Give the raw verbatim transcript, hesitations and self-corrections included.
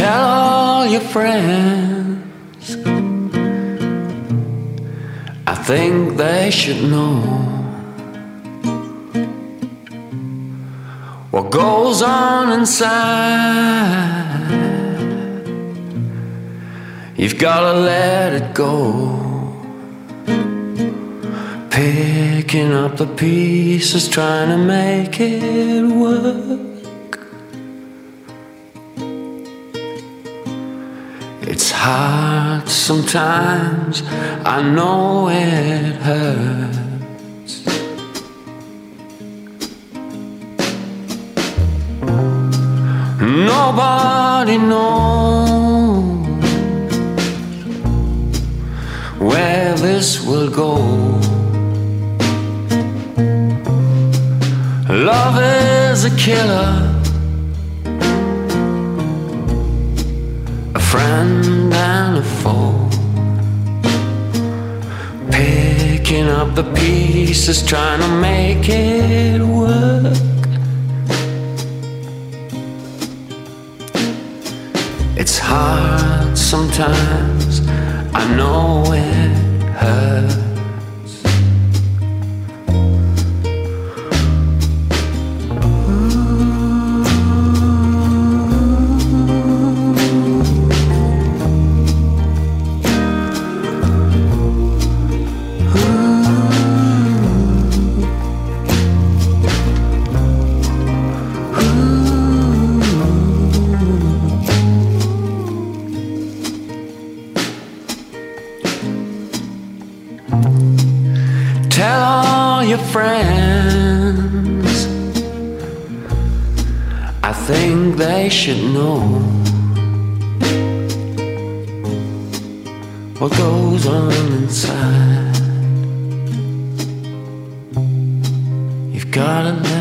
Tell all your friends, I think they should know what goes on inside. You've gotta let it go, picking up the pieces, trying to make it work. It's hard sometimes, I know it hurts. Nobody knows where this will go. Love is a killer, a friend and a foe, picking up the pieces, trying to make it work. It's hard sometimes, I know it hurts. Tell all your friends, I think they should know what goes on inside. You've gotta